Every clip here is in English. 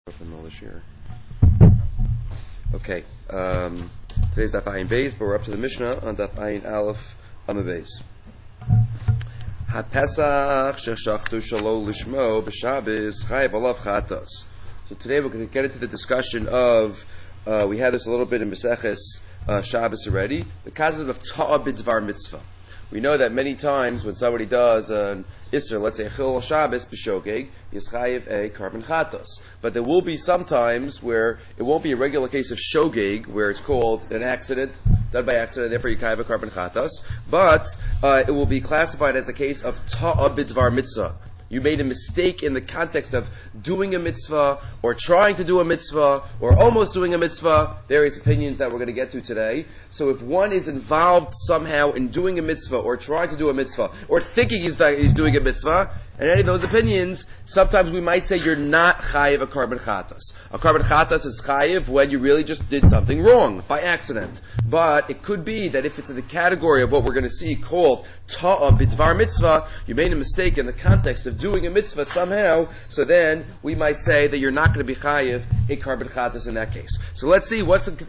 From all this year. Okay. Today's Daf Ayin Beis, but we're up to the Mishnah on Daf Ayin Aleph Amud Beis. HaPesach sheshachtu shalo lishmo b'Shabbos chayav alav chatos. So today we're going to get into the discussion of we had this a little bit in Maseches Shabbos already. The concept of Ta'a b'Dvar Mitzvah. We know that many times when somebody does an Isser, let's say Chil Shabbos b'Shogeg, is chayiv a carbon chatos. But there will be some times where it won't be a regular case of Shogeg, where it's called an accident, done by accident, therefore you chayiv a carbon chatos. But it will be classified as a case of Ta'a b'Dvar Mitzvah. You made a mistake in the context of doing a mitzvah, or trying to do a mitzvah, or almost doing a mitzvah. Various opinions that we're going to get to today. So if one is involved somehow in doing a mitzvah, or trying to do a mitzvah, or thinking he's doing a mitzvah, and any of those opinions, sometimes we might say you're not chayiv a carbon chatas. A carbon chatas is chayiv when you really just did something wrong, by accident. But it could be that if it's in the category of what we're going to see called ta'a b'dvar mitzvah, you made a mistake in the context of doing a mitzvah somehow, so then we might say that you're not going to be chayiv a carbon chatas in that case. So let's see much of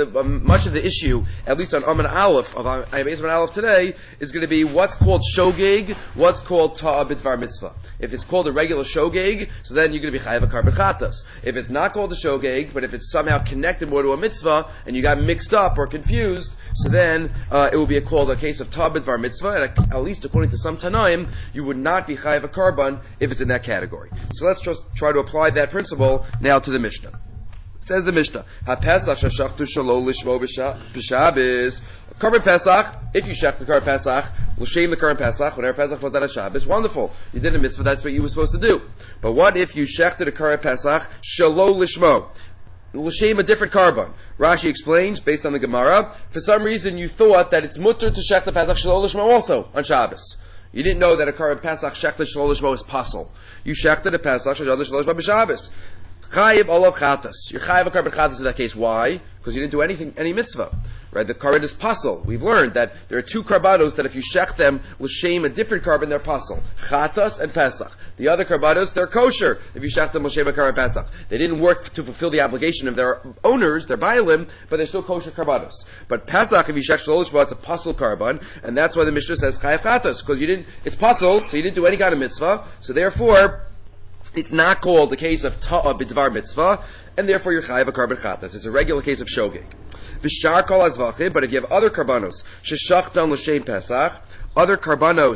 the issue, at least on Amud Aleph of Amud Aleph today, is going to be what's called shogeg, what's called ta'a b'dvar mitzvah. If it's called a regular shogeg, so then you're going to be chayiv a carbon chatas. If it's not called a shogeg, but if it's somehow connected more to a mitzvah and you got mixed up or confused, so then it will be called a case of ta'a b'dvar mitzvah, and at least according to some Tanaim, you would not be chayiv a carbon if it's in that category. So let's just try to apply that principle now to the Mishnah. Says the Mishnah, HaPesach sheshachtu shalo lishmo b'Shabbos. Carbon Pesach, if you shech the carbon Pesach, l'shem the carbon Pesach, whenever Pesach falls out of Shabbos, wonderful. You did a mitzvah, that's what you were supposed to do. But what if you shechted a carbon Pesach, shalo lishmo? L'shem a different carbon. Rashi explains, based on the Gemara, for some reason you thought that it's mutter to shech the Pesach shalo lishmo also on Shabbos. You didn't know that a carbon Pesach shechted shalo lishmo is pasul. You shechted a Pesach shalo lishmo b'Shabbos. Chayiv olav chatas. You're chayiv a carbon chatas in that case. Why? Because you didn't do any mitzvah. Right? The carbon is pasul. We've learned that there are two carbonos that if you shech them l'shem a different carbon, they're pasul. Chatas and Pesach. The other carbonos, they're kosher. If you shech them l'shem a carbon Pesach. They didn't work to fulfill the obligation of their owners, their bailim, but they're still kosher carbonos. But Pesach, if you shech shalosh, it's a pasul carbon, and that's why the Mishnah says chayiv chatas, because it's pasul, so you didn't do any kind of mitzvah, so therefore, it's not called the case of ta'a b'dvar mitzvah, and therefore you're chayiv a carbon chatas. It's a regular case of shogeg. V'shar kol azvachim, but if you have other karbanos, sheshachtan l'shem Pesach, other karbanos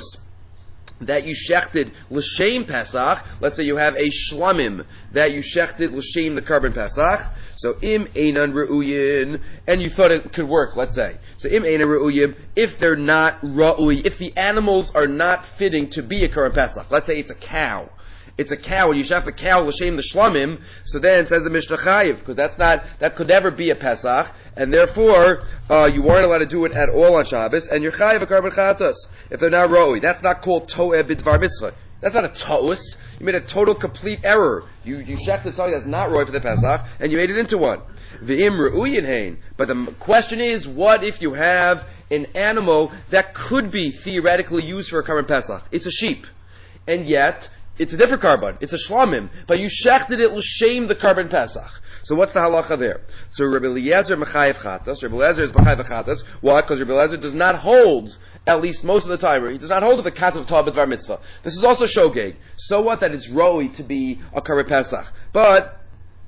that you shechted l'shem Pesach, let's say you have a shlamim that you shechted l'shem the carbon Pesach, so im einan re'uyin, and you thought it could work, let's say. So im einan re'uyim, if they're not ra'uy, if the animals are not fitting to be a carbon Pesach, let's say it's a cow. It's a cow, and you shech the cow l'shem the shlamim, so then it says the Mishnah chayiv, because that could never be a Pesach, and therefore, you weren't allowed to do it at all on Shabbos, and you're chayiv a carbon chatas, if they're not roi. That's not called to'eh b'dvar mitzvah. That's not a ta'us. You made a total complete error. You shechted something that's not roi for the Pesach, and you made it into one. V'im re'uyin hein. But the question is, what if you have an animal that could be theoretically used for a carbon Pesach? It's a sheep. And yet, it's a different carbon. It's a shlamim. But you shechted it l'shem the carbon Pesach. So what's the halacha there? So Rabbi Eliezer mechayev chatas. Rabbi Eliezer is mechayev chatas. Why? Because Rabbi Eliezer does not hold, at least most of the time, he does not hold to the concept of ta'a b'dvar mitzvah. This is also shogeg. So what? That it's roi to be a carbon Pesach. But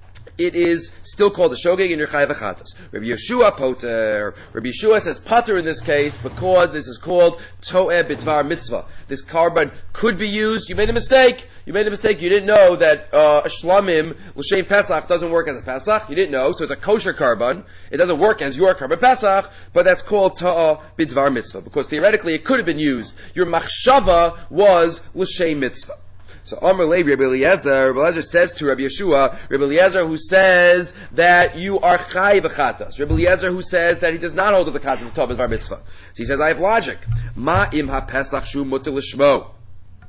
it is still called a shogeg in your chayav chatas. Rabbi Yeshua poter. Rabbi Yeshua says poter in this case because this is called to'eh b'dvar mitzvah. This carbon could be used. You made a mistake. You didn't know that a shlamim l'shem Pesach doesn't work as a Pesach. You didn't know, so it's a kosher carbon. It doesn't work as your carbon Pesach, but that's called ta'a b'dvar mitzvah because theoretically it could have been used. Your machshava was l'shem mitzvah. So Amar Lei Rabbi Eliezer says to Rabbi Yeshua, Rabbi Eliezer who says that you are chayiv chatas. Rabbi Eliezer who says that he does not hold to the concept of ta'a b'dvar mitzvah. So he says, I have logic. Ma im ha-pesach shu muter l'shmo.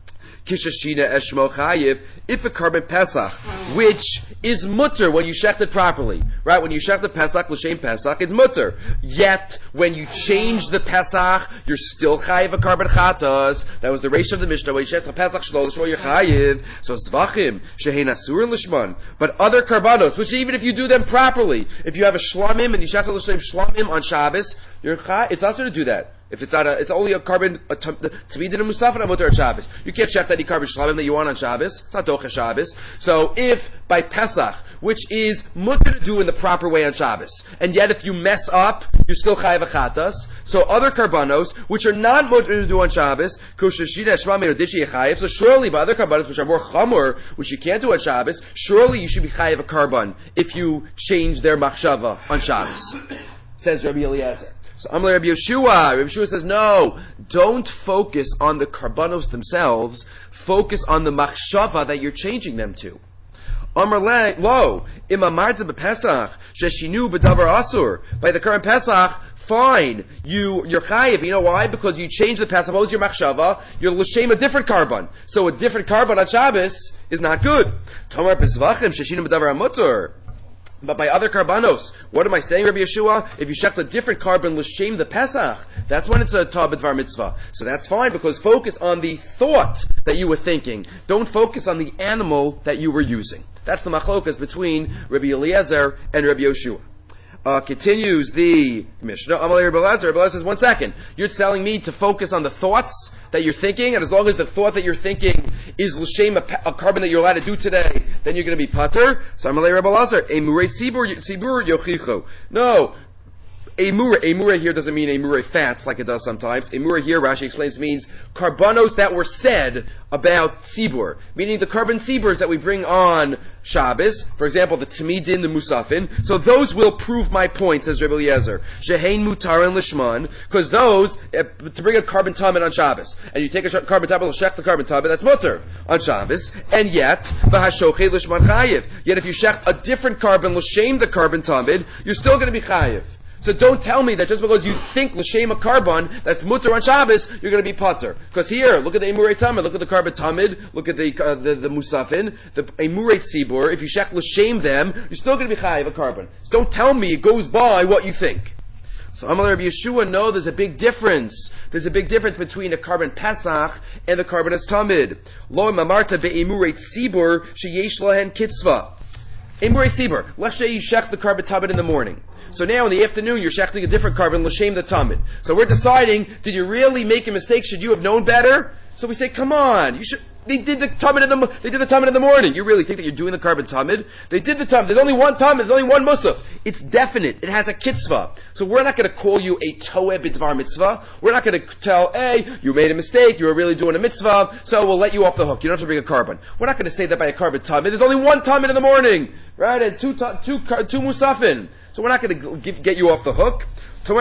Kishashina eshmo chayiv, if a carbon pesach, which is mutter when you shech it properly, right? When you shech the pesach, l'shem pesach, it's mutter. Yet, when you change the pesach, you're still chayiv a carbon chatas. That was the ratio of the Mishnah. When you shech the pesach shlo l'shmo, you're chayiv. So zvachim, shehein asur l'shman. But other karbanos, which even if you do them properly, if you have a shlamim and you shech l'shem shlamim on Shabbos, you're chayiv. It's also to do that. If it's not it's only a carbon, tzmidin and musafin on mutter on Shabbos. You can't check any carbon shlamim that you want on Shabbos. It's not docha Shabbos. So if by Pesach, which is mutter to do in the proper way on Shabbos, and yet if you mess up, you're still chayav achatas. So other karbanos, which are not mutter to do on Shabbos, kushashida shmamid odishi chayav. So surely by other karbanos, which are more chamor, which you can't do on Shabbos, surely you should be chayav a karban if you change their machshava on Shabbos. Says Rabbi Eliezer. So Amalei Rabbi Yeshua. Rabbi Yeshua says, no, don't focus on the karbanos themselves. Focus on the machshava that you're changing them to. Amalei lo imamarta b'Pesach sheshinu b'davar asur. By the current Pesach, fine, you're chayiv. You know why? Because you change the Pesach. What was your machshava? You're l'shem a different karban. So a different karban on Shabbos is not good. Tomar b'zvachim sheshinu b'davar amutur. But by other karbanos, what am I saying, Rabbi Yeshua? If you shech a different carbon, l'shem the Pesach, that's when it's a ta'ah b'dvar mitzvah. So that's fine, because focus on the thought that you were thinking. Don't focus on the animal that you were using. That's the machlokas between Rabbi Eliezer and Rabbi Yeshua. Continues the Mishnah. Amalei Rabbi Eliezer. Rabbi Eliezer says, 1 second. You're telling me to focus on the thoughts that you're thinking, and as long as the thought that you're thinking is l'shem a carbon that you're allowed to do today, then you're going to be pater. So Amalei Rabbi Eliezer, emurei tzibur yochicho. No. Emure here doesn't mean emure fats like it does sometimes. Emure here, Rashi explains, means karbanos that were said about tzibur, meaning the carbon tziburs that we bring on Shabbos, for example, the tamidin, the musafin. So those will prove my point, says Rabbi Eliezer. Shehein mutar and lishman, because those, to bring a carbon tamid on Shabbos, and you take a carbon tamid, shech the carbon tamid, that's mutter on Shabbos, and yet, v'hashochei lishman chayiv. Yet if you shech a different carbon, l'shem the carbon tamid, you're still going to be chayiv. So don't tell me that just because you think l'shem a carbon that's mutter on Shabbos, you're going to be pater. Because here, look at the emurei tamid, look at the carbon tamid, look at the musafin, the emurei tzibur. If you shech l'shem them, you're still going to be chayiv a carbon. So don't tell me it goes by what you think. So Amalei Rabbi Yeshua, no, there's a big difference. There's a big difference between a carbon Pesach and a carbon as tamid. Lo mamarta be'emurei tzibur sheyesh lahen kitzva. Emurei tzibur. Let's say you shech the carbon tamid in the morning. So now in the afternoon you're shechting a different carbon, l'shem the tamid. So we're deciding, did you really make a mistake? Should you have known better? So we say, come on, you should. They did the tamid in the morning. You really think that you're doing the carbon tamid? They did the tamid. There's only one tamid. There's only one musaf. It's definite. It has a kitzvah. So we're not going to call you a toeh b'dvar mitzvah. We're not going to tell, hey, you made a mistake. You were really doing a mitzvah. So we'll let you off the hook. You don't have to bring a carbon. We're not going to say that by a carbon tamid. There's only one tamid in the morning, right? And two musafin. So we're not going to get you off the hook. But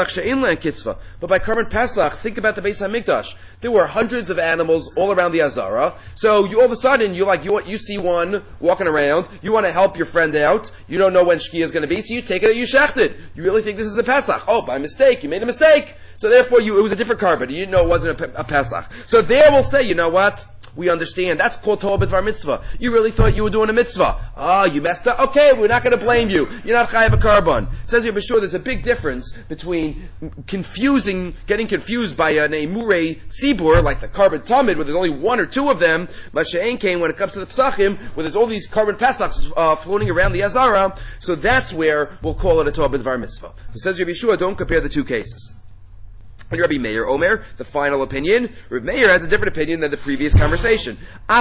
by carbon Pesach, think about the Beis HaMikdash. There were hundreds of animals all around the Azara. So you all of a sudden, you see one walking around. You want to help your friend out. You don't know when Shkia is going to be, so you take it and you shecht it. You really think this is a Pesach. Oh, by mistake, you made a mistake. So therefore, it was a different carbon. You didn't know it wasn't a Pesach. So there we'll say, you know what? We understand. That's called Torah b'dvar mitzvah. You really thought you were doing a mitzvah. You messed up. Okay, we're not going to blame you. You're not chayav a carbon. It says here, but sure, there's a big difference between getting confused by an emurei tzibur, like the carbon tamid, where there's only one or two of them, masha'en came when it comes to the Pesachim, where there's all these carbon Pesachs floating around the Azara. So that's where we'll call it a Torah b'dvar mitzvah. It says here, Yeshua, don't compare the two cases. And Rabbi Meir Omer, the final opinion. Rabbi Meir has a different opinion than the previous conversation. I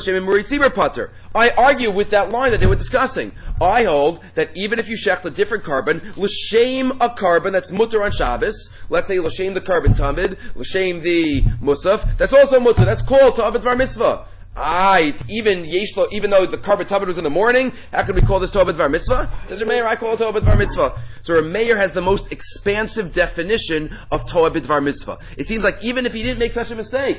argue with that line that they were discussing. I hold that even if you shech a different carbon, l'shem a carbon that's mutter on Shabbos, let's say l'shem the carbon tamid, l'shem the musaf, that's also mutter. That's called ta'ah b'dvar mitzvah. It's even yeshlo, even though the carbon tamid was in the morning, how can we call this Torah b'dvar mitzvah? Says Rameir, I call it Torah b'dvar mitzvah. So Rameir has the most expansive definition of Torah b'dvar mitzvah. It seems like even if he didn't make such a mistake,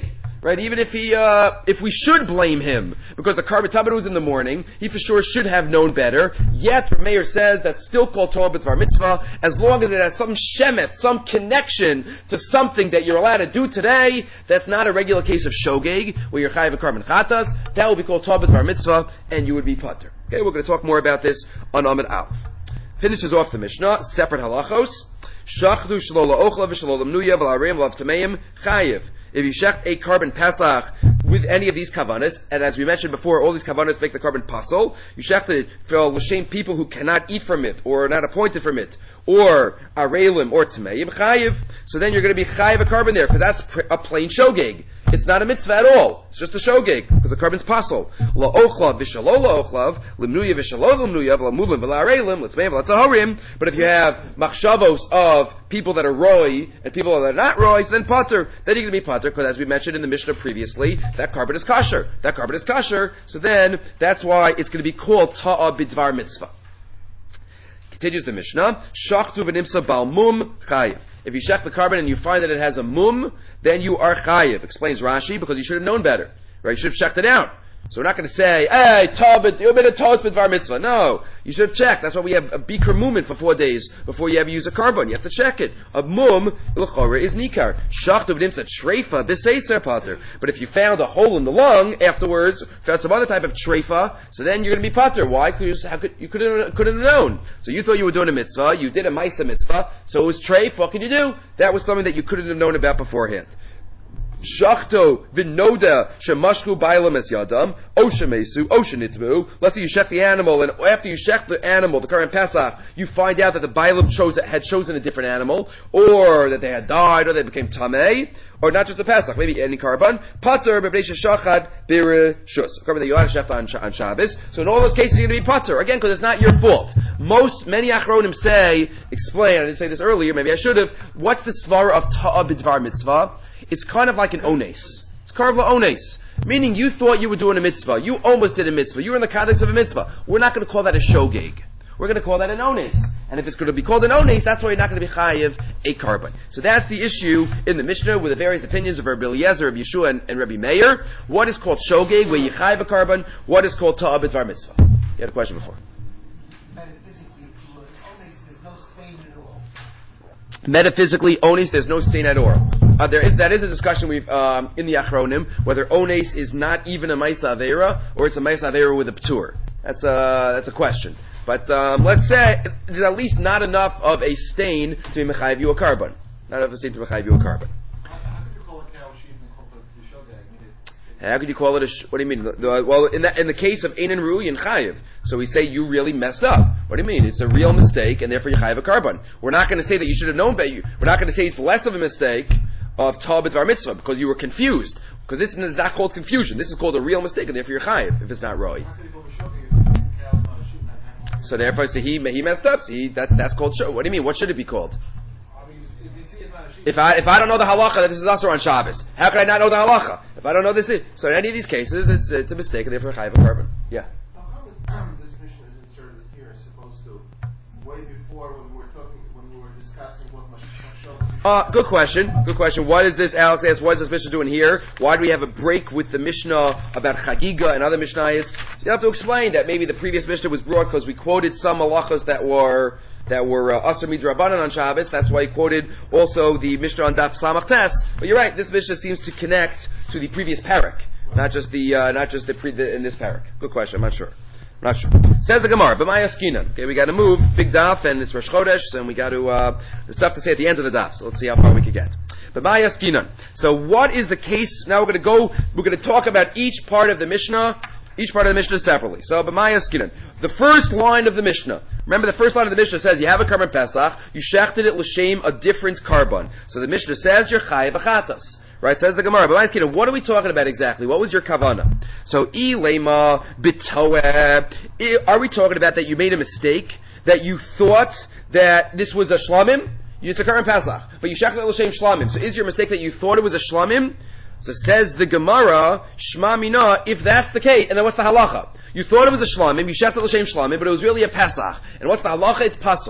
right? Even if if we should blame him because the carbon tamid was in the morning, he for sure should have known better. Yet, the mayor says that's still called Torah b'dvar mitzvah as long as it has some shemet, some connection to something that you're allowed to do today. That's not a regular case of shogeg where you're chayiv a carbon chatas. That will be called Torah b'dvar mitzvah, and you would be pater. Okay, we're going to talk more about this on Amud Aleph. Finishes off the Mishnah, separate halachos. Shachdu shalola ochla v'shalola mnuya v'lareim v'lav tameim chayiv. If you shecht a carbon pesach with any of these kavanas, and as we mentioned before, all these kavanas make the carbon pasul, you shecht it for l'shem people who cannot eat from it, or are not appointed from it, or arelim, or tameim chayiv, so then you're going to be chayiv a carbon there, because that's a plain shogeg. It's not a mitzvah at all. It's just a shogeg, because the carbon's pasul. La ochla v'shalo la ochlav, limnuya v'shalo limnuya, v'lamulim v'larelim, l'tzmeim v'latahorim. But if you have machshavos of people that are roy, and people that are not roy, so then pater, then you're going to be pater, because as we mentioned in the Mishnah previously, that carbon is kosher. That carbon is kosher, so then that's why it's going to be called ta'a b'dvar mitzvah. Continues the Mishnah, shachtu v'nimsa bal mum chayiv. If you check the carbon and you find that it has a mum, then you are chayiv. Explains Rashi, because you should have known better. Right? You should have checked it out. So we're not going to say, hey, you made a toast b'dvar mitzvah. No. You should have checked. That's why we have a bikur mumin for 4 days before you ever use a carbon. You have to check it. A mum, l'chora, is nikar. Shachtu v'nimsa treifa b'seiser pater. But if you found a hole in the lung afterwards, found some other type of treifa, so then you're going to be pater. Why? Because you couldn't have known. So you thought you were doing a mitzvah, you did a maisa mitzvah, so it was treif, what can you do? That was something that you couldn't have known about beforehand. Shachto v'noda shemashku bailam es yadam oshemesu oshenitmu. Let's say you shech the animal, and after you shech the animal, the current Pesach, you find out that the bailam had chosen a different animal, or that they had died, or they became tamei, or not just the Pesach, maybe any carbon. Pater b'bnei shachad b'reshus. Carbon that you had shech on Shabbos. So in all those cases, you're going to be pater again because it's not your fault. Many achronim explain. I didn't say this earlier. Maybe I should have. What's the svara of ta'a b'dvar mitzvah? It's kind of like an ones. It's karva ones. Meaning you thought you were doing a mitzvah. You almost did a mitzvah. You were in the context of a mitzvah. We're not going to call that a shogeg. We're going to call that an ones. And if it's going to be called an ones, that's why you're not going to be chayiv a carbon. So that's the issue in the Mishnah with the various opinions of Rabbi Eliezer, Rabbi Yeshua, and Rabbi Meir. What is called shogeg, where you chayiv a carbon? What is called ta'a b'dvar mitzvah? You had a question before. Metaphysically, ones, there's no stain at all. That is a discussion we've in the Achronim, whether ones is not even a Maisa Avera, or it's a Maisa Avera with a Ptur. That's a question. But let's say there's at least not enough of a stain to be Mechayiv you a carbon. Not enough of a stain to Mechayiv you a carbon. How could you call it what do you mean? Well, in the case of Ein and Ru'i and Chayiv, so we say you really messed up. What do you mean? It's a real mistake, and therefore you Chayiv a carbon. We're not going to say that you should have known better. We're not going to say it's less of a mistake of ta'a b'dvar mitzvah because you were confused. Because this is not called confusion. This is called a real mistake, and therefore you're Chayiv if it's not Ru'i. So therefore, so he messed up. See, that's called show. What do you mean? What should it be called? If I don't know the halacha that this is also on Shabbos, how can I not know the halacha? If I don't know this, so in any of these cases, it's a mistake, and therefore chayiv a carbon. Yeah. How come this mission is inserted here as opposed to way before when we were discussing what Mashal? Good question. Good question. What is this? Alex asks, what is this Mishnah doing here? Why do we have a break with the Mishnah about Chagiga and other Mishnayos? So you have to explain that maybe the previous Mishnah was brought because we quoted some halachas that were Asr Midrabanan on Shabbos. That's why he quoted also the Mishnah on Daf Samach Tes. But you're right, this Mishnah seems to connect to the previous parak, not just in this parak. Good question, I'm not sure. Says the Gemara, B'maya Skinan. Okay, we got to move, big daf, and it's Rosh Chodesh, and we got to, the stuff to say at the end of the daf, so let's see how far we can get. B'maya Skinan. So what is the case, now we're going to talk about each part of the Mishnah separately. So, B'maya Skinan. The first line of the Mishnah. Remember, the first line of the Mishnah says, you have a carbon Pesach, you shechted it l'shem a different carbon. So the Mishnah says, you're chayav achatas. Right, says the Gemara. But what are we talking about exactly? What was your kavana? So, ilema bitoeh. Are we talking about that you made a mistake? That you thought that this was a shlamim? It's a current Pesach. But you shechted l'shem shlamim. So is your mistake that you thought it was a shlamim? So says the Gemara, Shma Mina, if that's the case, and then what's the halacha? You thought it was a shlamim, you shechted l'shem shlamim, but it was really a Pesach. And what's the halacha? It's pasul.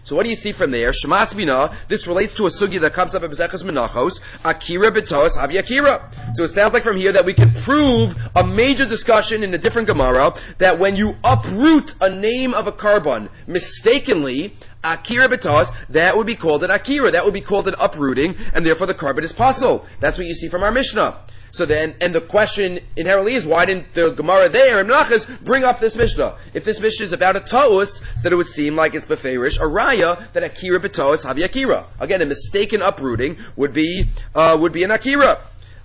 So what do you see from there? Shemas Bina, this relates to a sugi that comes up in Maseches Menachos, Akira B'Tos Havi Akira. So it sounds like from here that we can prove a major discussion in a different Gemara that when you uproot a name of a carbon mistakenly, Akira B'Tos, that would be called an Akira, that would be called an uprooting, and therefore the carbon is pasul. That's what you see from our Mishnah. So then, and the question inherently is, why didn't the Gemara there in Menachos bring up this Mishnah? If this Mishnah is about a Ta'us, so that it would seem like it's beferish, a Raya, that Akira B'Ta'us Havi Akira. Again, a mistaken uprooting would be an Akira.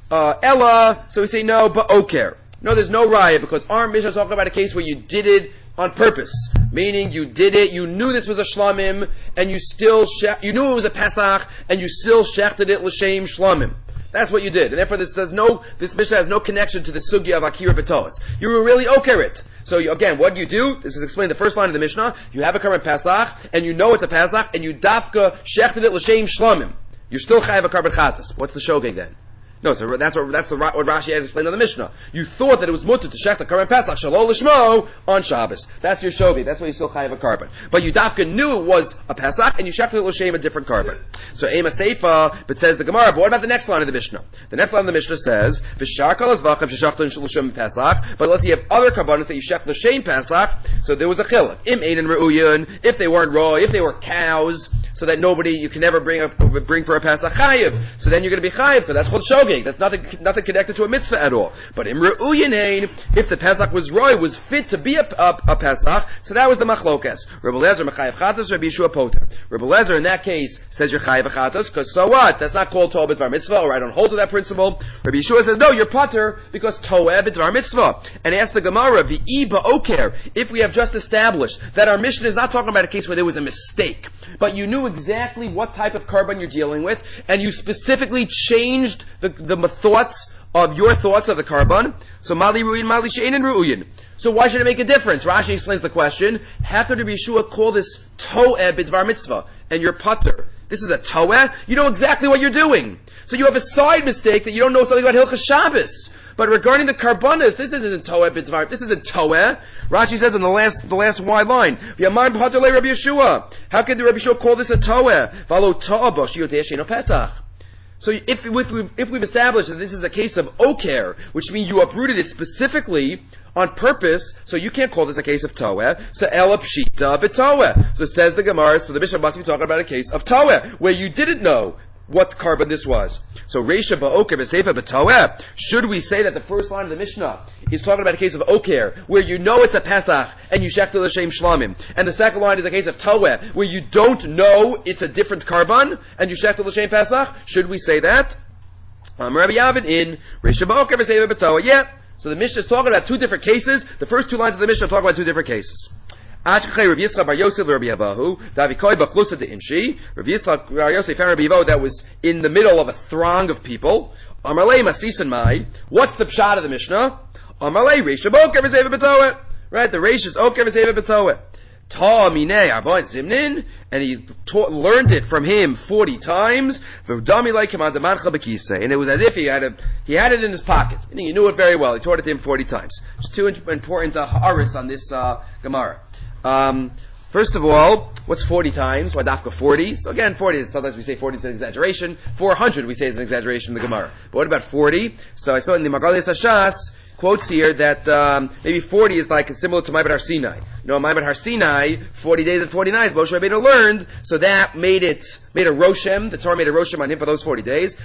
Ella, so we say no, but Oker. No, there's no Raya, because our Mishnah is talking about a case where you did it on purpose. Meaning, you did it, you knew this was a Shlamim, and you knew it was a Pesach, and you still shechted it L'Shem Shlamim. That's what you did. And therefore this Mishnah has no connection to the sugya of Akira B'Tos. You were really okerit. So again, what do you do? This is explained in the first line of the Mishnah. You have a carbon Pesach, and you know it's a Pesach, and you dafka shechted it L'Shem Shlamim. You're still chayav a carbon chatas. What's the shogeg then? No, so that's what Rashi had explained on the Mishnah. You thought that it was mutter to shech the carbon Pesach shalol lishmo on Shabbos. That's your shogeg. That's why you still chayav a carbon. But you dafka knew it was a Pesach, and you shechted it l'shem a different carbon. So ema seifa, but says the Gemara. But what about the next line of the Mishnah? The next line of the Mishnah says v'shar kol azvachim sheshachtin l'shem Pesach. But let's say you have other carbonos that you shech l'shem Pesach. So there was a chiluk. Im ein re'uyin. If they weren't raw, if they were cows, so that you can never bring for a Pesach chayiv. So then you're going to be chayiv because that's called shogeg. That's nothing connected to a mitzvah at all. But in re'uyin, if the Pesach was raw, it was fit to be a Pesach. So that was the machlokas. Rebbe Lezer mechayiv chatas, Rabbi Yeshua poter. Rebbe Lezer in that case says you're chayiv chatas because so what? That's not called to'eh b'dvar mitzvah, or I don't hold to that principle. Rabbi Yeshua says no, you're poter because to'eh b'dvar mitzvah. And he asked the Gemara, v'i ba'oker, if we have just established that our Mishnah is not talking about a case where there was a mistake, but you knew exactly what type of carbon you're dealing with, and you specifically changed the thoughts of your thoughts of the carbon. So mali ru'in, mali she'enin ru'in. So why should it make a difference? Rashi explains the question. How could Rabbi Yeshua call this to'eh b'dvar mitzvah and you're putter? This is a to'eh. You know exactly what you're doing. So you have a side mistake that you don't know something about Hilchas Shabbos. But regarding the karbanas, this isn't to'eh b'dvar. This isn't to'eh. Rashi says in the last wide line, V'yamar b'hater le Rabbi Yeshua. How could the Rabbi Yeshua call this a to'eh? V'alo to'ah bo shiyoteh she'eno Pesach. So if we've established that this is a case of oker, which means you uprooted it specifically on purpose, so you can't call this a case of to'eh. So ela pshita b'to'eh. So says the Gemara, so the Bishop must be talking about a case of to'eh, where you didn't know what carbon this was. So reisha ba'oker b'seifa b'to'eh. Should we say that the first line of the Mishnah is talking about a case of oker, where you know it's a Pesach and you shechtel l'shem shlamim, and the second line is a case of to'eh, where you don't know it's a different carbon and you shechtel l'shem Pesach? Should we say that? Rabbi Yavin in reisha ba'oker b'seifa b'to'eh. Yeah. So the Mishnah is talking about two different cases. The first two lines of the Mishnah talk about two different cases. Rabbi Yitzchak bar Yosef Rabbi Abahu, Davikoi b'chlusa de inshi. Rabbi Yitzchak bar Yosef and Rabbi Abahu that was in the middle of a throng of people. Amalei masisan mai. What's the pshat of the Mishnah? Amalei reisha b'oker v'zeva b'to'eh. Right, the reish is oker v'zeva b'to'eh. Ta minei arba'in zimnin, and he learned it from him 40 times. V'dami like him adamancha b'kisei, and it was as if he had it in his pocket. And he knew it very well. He taught it to him 40 times. It's too important haris on this Gemara. First of all, what's 40 times? Why dafka 40? So again, 40 is, sometimes we say 40 is an exaggeration. 400 we say is an exaggeration in the Gemara. But what about 40? So I saw in the Magaliyas Hashas quotes here that maybe 40 is like similar to Ma'abed Har Sinai. You know, Ma'abed Har Sinai, 40 days and 40 nights, Moshe Rabbeinu learned, so that made a Roshem, the Torah made a Roshem on him for those 40 days.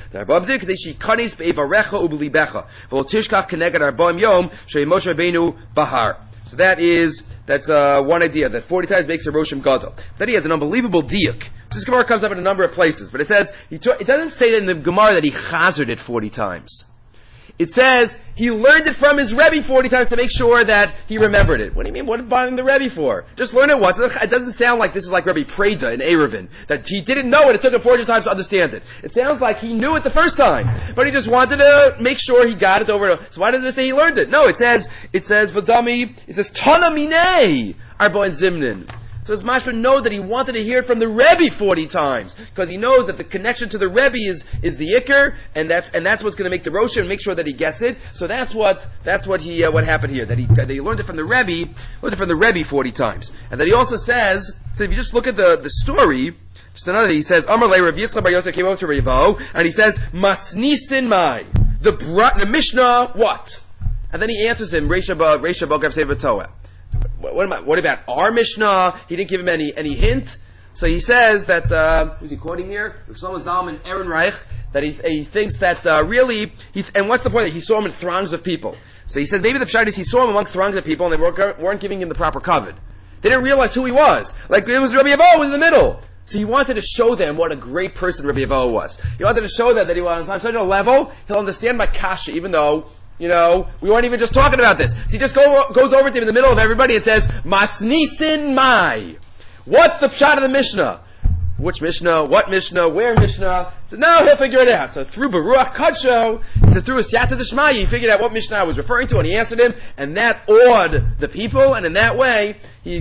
So that's one idea, that 40 times makes a Roshem Gadol. Then he has an unbelievable diuk. This Gemara comes up in a number of places, but it says, it doesn't say that in the Gemara that he chazered it 40 times. It says he learned it from his Rebbe 40 times to make sure that he remembered it. What do you mean? What are you buying the Rebbe for? Just learn it once. It doesn't sound like this is like Rebbe Preda in Erevin, that he didn't know it. It took him 400 times to understand it. It sounds like he knew it the first time, but he just wanted to make sure he got it over. So why does it say he learned it? No, it says Vadami. It says Tana Minei Arba'in Zimnin. So his mashma know that he wanted to hear it from the Rebbe 40 times, because he knows that the connection to the Rebbe is the ikr, and that's what's going to make the rosha and make sure that he gets it. So that's what happened here, that he learned it from the Rebbe 40 times. And then he also says, so if you just look at the story, just another thing, he says, Amar le Rav Yitzchak bar Yosef came over to Revo, and he says, Masnisin mai, the Mishnah, what? And then he answers him, Reisha Bogav Sefer Toah. What about our Mishnah? He didn't give him any hint. So he says that, who's he quoting here? Shlomo Zalman Ehrenreich, that he thinks that really, and what's the point? That he saw him in throngs of people. So he says maybe the pshat is he saw him among throngs of people and they weren't giving him the proper kavod. They didn't realize who he was. Like it was Rabbi Yevo was in the middle. So he wanted to show them what a great person Rabbi Yevo was. He wanted to show them that he was on such a level, he'll understand my kasha, even though, we weren't even just talking about this. So he just goes over to him in the middle of everybody and says, Masnisin mai. What's the pshat of the Mishnah? Which Mishnah? What Mishnah? Where Mishnah? So now he'll figure it out. So through Baruch Kadsho, through a Siyata D'Shmaya, he figured out what Mishnah I was referring to, and he answered him, and that awed the people, and in that way, he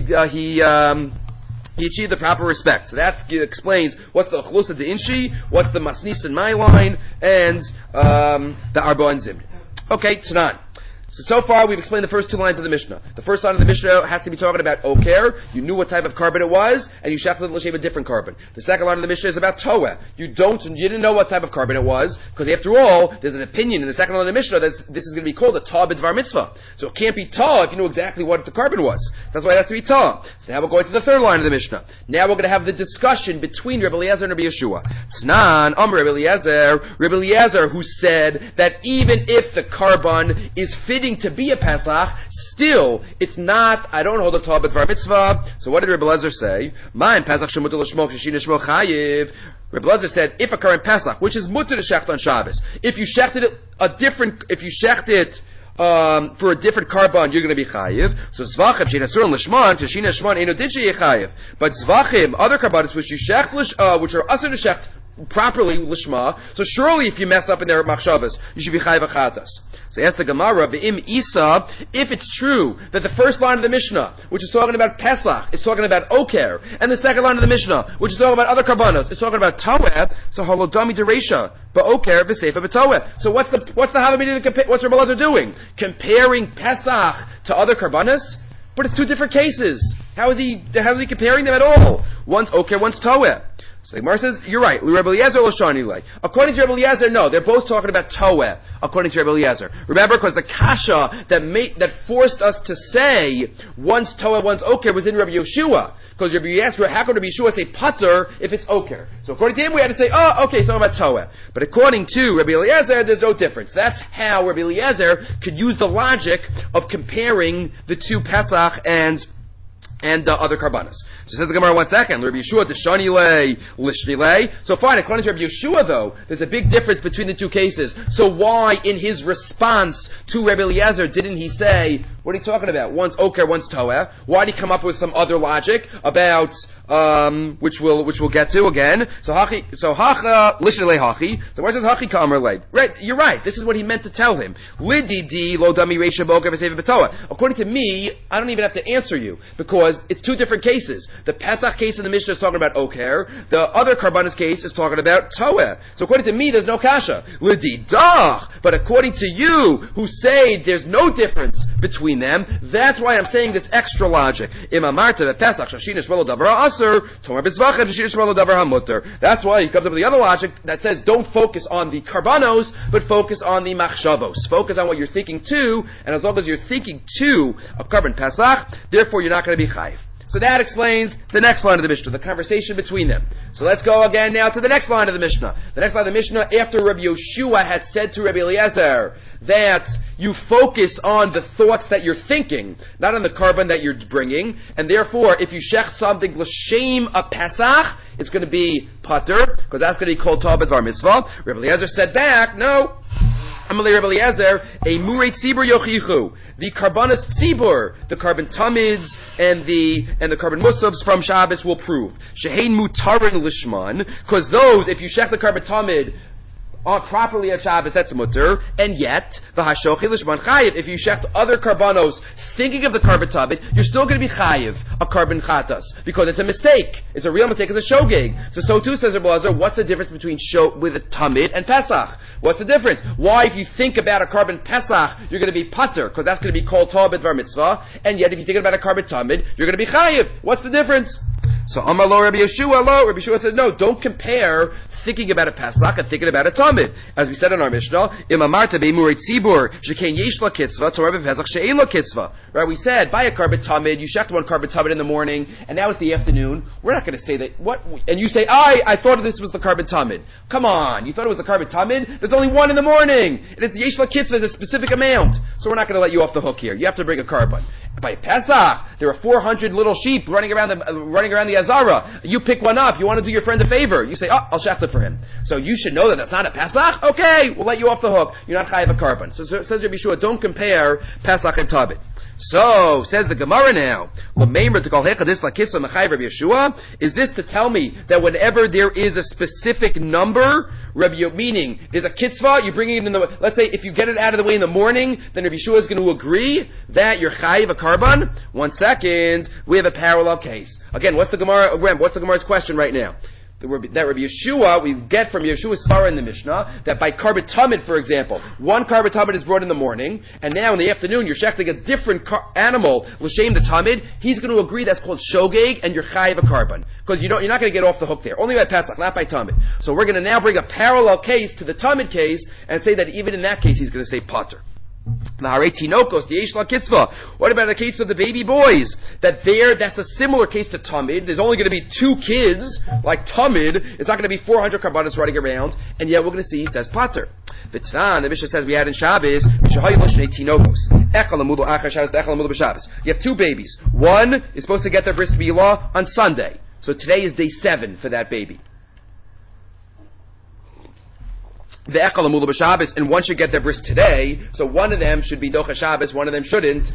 achieved the proper respect. So that explains what's the Chlusa de Inshi, what's the Masnisin mai line, and the Arba and Zimri. Okay, Tanan. So far we've explained the first two lines of the Mishnah. The first line of the Mishnah has to be talking about Oker. You knew what type of carbon it was, and you shechted it l'shem a different carbon. The second line of the Mishnah is about Toeh. You didn't know what type of carbon it was, because after all, there's an opinion in the second line of the Mishnah that this is going to be called a Tah b'dvar mitzvah. So it can't be Tah if you know exactly what the carbon was. That's why it has to be Tah. So now we're going to the third line of the Mishnah. Now we're going to have the discussion between Rebbe Eliezer and Rebbe Yeshua. Tznan, Rebbe Eliezer, who said that even if the carbon is fitting to be a Pesach, still, it's not, I don't hold a Tah b'dvar mitzvah. So what did Rebbe Eliezer say? Ma'im Pesach shemuter l'shmok sheshin shmo chayiv. Rebbe Eliezer said, if a current Pesach, which is mutter to shecht on Shabbos, if you shecht it for a different carbon, you're going to be chayiv. So zvachim shein asur l'shman, teshin shman eno did she chayiv. But zvachim, other carbonates which you shecht, which are asur to shecht properly lishma. So surely, if you mess up in their machshavas, you should be chayiv achatas. So ask the Gemara, Be'im Isa, if it's true that the first line of the Mishnah, which is talking about Pesach, is talking about Oker, and the second line of the Mishnah, which is talking about other karbanos, is talking about Toeh, so Holodami Deresha, Ba'oker, V'Seifa B'Toeh. So what's the Havamidi to compare? What's Rebbe Eliezer doing? Comparing Pesach to other karbanos? But it's two different cases. How is he comparing them at all? One's Oker, one's Toeh. So the Gemara says, you're right. Rebbe Eliezer L'shani Lei. According to Rebbe Eliezer, no, they're both talking about Toeh. According to Rebbe Eliezer, remember, because the kasha that forced us to say one's Toeh, one's Oker was in Rebbe Yeshua. Because Rebbe Eliezer, how could Rebbe Yeshua say Pater if it's Oker? So according to him, we had to say, okay, it's talking about Toeh. But according to Rebbe Eliezer, there's no difference. That's how Rebbe Eliezer could use the logic of comparing the two Pesach and other karbanas. So says the Gemara, 1 second. Rabbi Yeshua, Teshani lei, Lishni lei. So fine, according to Rabbi Yeshua though, there's a big difference between the two cases. So why, in his response to Rabbi Eliezer, didn't he say, what are you talking about? One's Oker, one's Toeh. Why did he come up with some other logic about, which we'll get to again? So Hachi, Lishni lei Hachi. The word says Hachi Kamer lei. Right, you're right. This is what he meant to tell him. Lididi lo dami reisha boker v'seva b'toeh. According to me, I don't even have to answer you, because it's two different cases. The Pesach case in the Mishnah is talking about Oker. The other Karbanis case is talking about Toeh. So according to me, there's no kasha. L'didach. But according to you, who say there's no difference between them, that's why I'm saying this extra logic. Imamarta Pesach shashinish v'lo davar aser, tomar b'zvachem shashinish v'lo davar hamuter. That's why he comes up with the other logic that says don't focus on the Karbanos, but focus on the machshavos. Focus on what you're thinking to, and as long as you're thinking to a carbon Pesach, therefore you're not going to be chayiv. So that explains the next line of the Mishnah, the conversation between them. So let's go again now to the next line of the Mishnah. The next line of the Mishnah, after Rabbi Yeshua had said to Rabbi Eliezer that you focus on the thoughts that you're thinking, not on the carbon that you're bringing, and therefore if you shech something l'shem a Pesach, it's going to be pater, because that's going to be called Tah b'dvar mitzvah. Rabbi Eliezer said back, no. Amalei Rebbe Eliezer, a murei tzibur yochichu, the karbanas tzibur, the carbon tamids and the carbon musavs from Shabbos will prove shehein mutarin lishman, because those, if you shech the carbon tamid properly at Shabbos, that's mutter. And yet, v'hashochi l'shman chayiv. If you shecht other karbanos thinking of the carbon tamid, you're still going to be chayiv a carbon chatas because it's a mistake. It's a real mistake. It's a shogeg. So too says Rebbe Lazar. What's the difference between with a tamid and Pesach? What's the difference? Why, if you think about a carbon Pesach, you're going to be pater because that's going to be called Torah b'dvar mitzvah, and yet if you think about a carbon tamid, you're going to be chayiv. What's the difference? So Amar lo Rabbi Yeshua lo. Rabbi Yeshua said, no, don't compare thinking about a Pesach and thinking about a Tamid. As we said in our Mishnah, Im amarta be'imurei tzibur shekein yesh la kitzva Torah b'Pesach she'ein la kitzva. Right? We said buy a carbon Tamid. You shecht one carbon Tamid in the morning, and now it's the afternoon. We're not going to say that. What? And you say, I thought this was the carbon Tamid. Come on, you thought it was the carbon Tamid? There's only one in the morning, and it's yesh la kitzva. It's a specific amount. So we're not going to let you off the hook here. You have to bring a carbon. By Pesach, there are 400 little sheep running around the Azara. You pick one up. You want to do your friend a favor. You say, I'll shecht it for him. So you should know that that's not a Pesach. Okay, we'll let you off the hook. You're not chayiv a carbon. So it says Rabbi Yeshua, don't compare Pesach and Tabit. So, says the Gemara now, is this to tell me that whenever there is a specific number, meaning there's a kitzvah, you bring it in let's say if you get it out of the way in the morning, then Rabbi Yeshua is going to agree that you're chayiv a carbon? 1 second, we have a parallel case. Again, what's the Gemara's question right now? That Rabbi Yeshua, we get from Yeshua's svara in the Mishnah, that by carbon tamid, for example, one carbon tamid is brought in the morning, and now in the afternoon you're shechting a different animal, l'shem the tamid, he's going to agree that's called shogeg, and you're chayiv a carbon. Because you're not going to get off the hook there. Only by Pesach, not by tamid. So we're going to now bring a parallel case to the tamid case, and say that even in that case he's going to say pater. What about the case of the baby boys? That's a similar case to Tamid. There's only going to be 2 kids, like Tamid. It's not going to be 400 karbanos running around, and yet we're going to see, he says Pater. The Mishnah says we had in Shabbos, you have 2 babies. One is supposed to get their bris milah on Sunday. So today is day 7 for that baby. And one should get their bris today, so one of them should be Docha Shabbos, one of them shouldn't.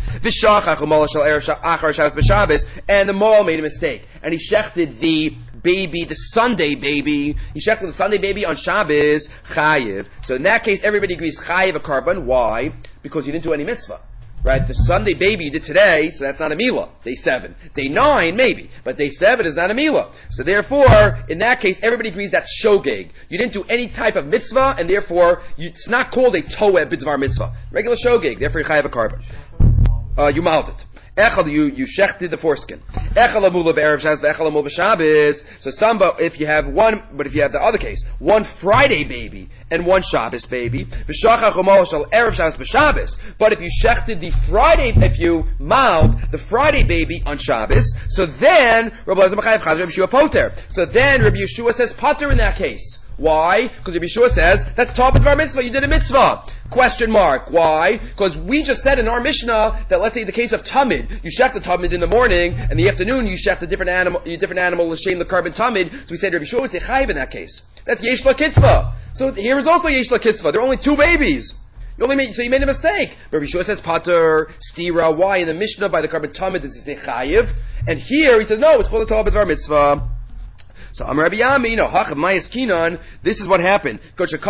And the Moel made a mistake, and he shechted the baby, the Sunday baby, he shechted the Sunday baby on Shabbos, chayiv. So in that case, everybody agrees chayiv a carbon. Why? Because you didn't do any mitzvah. Right? The Sunday baby you did today, so that's not a milah. Day 7. Day 9, maybe. But day 7 is not a milah. So therefore, in that case, everybody agrees that's shogeg. You didn't do any type of mitzvah, and therefore, it's not called a toeh b'dvar mitzvah. Regular shogeg. Therefore, you chayav a carbon. You maled it. Echal, you shechted the foreskin. Echal amula b'erev Shabbos, echal amula b'Shabbos. So if you have the other case, one Friday baby and one Shabbos baby, v'shachach umal shal erev Shabbos b'Shabbos. But if you shechted if you maled the Friday baby on Shabbos, so then Rabbi Yeshua poter. So then Rabbi Yeshua says pater in that case. Why? Because Rabbi Yeshua says that's Torah b'dvar mitzvah. You did a mitzvah. Question mark. Why? Because we just said in our Mishnah that, let's say, the case of Tamid, you shecht the Tamid in the morning, and in the afternoon you shecht a different animal, l'shem the carbon Tamid. So we said Rabbi Yeshua would say chayiv in that case. That's yesh la kitzvah. So here is also yesh la kitzvah. There are only 2 babies. You made a mistake. Rabbi Yeshua says pater, stira. Why? In the Mishnah by the carbon Tamid does he say chayiv? And here he says no, it's called a Torah b'dvar mitzvah. So Amar Rabbi Yami, Hachav Mayas Kinan, this is what happened. No, the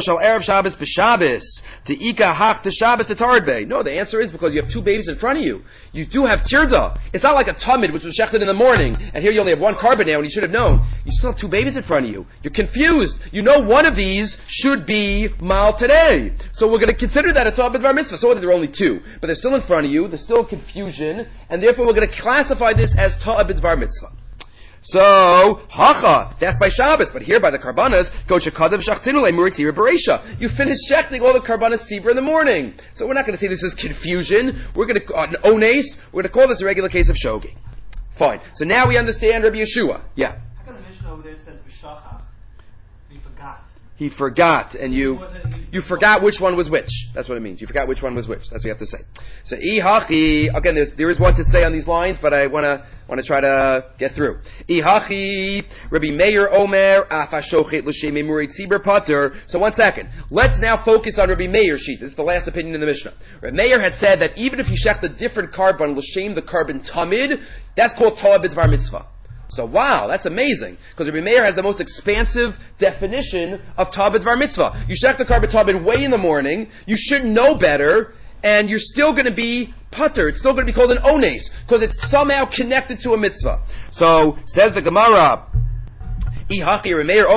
answer is because you have 2 babies in front of you. You do have tirda. It's not like a tamid which was shechted in the morning, and here you only have 1 carbon now, and you should have known. You still have 2 babies in front of you. You're confused. You know one of these should be mal today. So we're going to consider that a Torah b'dvar mitzvah. So there are only 2, but they're still in front of you. There's still confusion, and therefore we're going to classify this as Torah b'dvar mitzvah. So, hacha, that's by Shabbos, but here by the karbanas, go shekadav shachtinule muritzira bereisha. You finish shechting all the karbanas sivra in the morning. So we're not going to say this is confusion. We're going to, an ones, we're going to call this a regular case of shogeg. Fine. So now we understand Rabbi Yeshua. Yeah. How come the Mishnah over there says v'shachach? We forgot. He forgot, and you forgot which one was which. That's what it means. You forgot which one was which. That's what you have to say. So, ihachi, again, there is what to say on these lines, but I want to try to get through. Ihachi, Rabbi Meir Omer, afashochet l'shem emurit tzibur pater. So 1 second. Let's now focus on Rabbi Meir's sheet. This is the last opinion in the Mishnah. Rabbi Meir had said that even if you shecht a different carbon, l'shem the carbon tamid, that's called Torah b'dvar mitzvah. So wow, that's amazing. Because Rabbi Meir has the most expansive definition of Tabed Var Mitzvah. You shech the carbon Tabed way in the morning, you should know better, and you're still going to be putter. It's still going to be called an ones, because it's somehow connected to a mitzvah. So, says the Gemara, so we're saying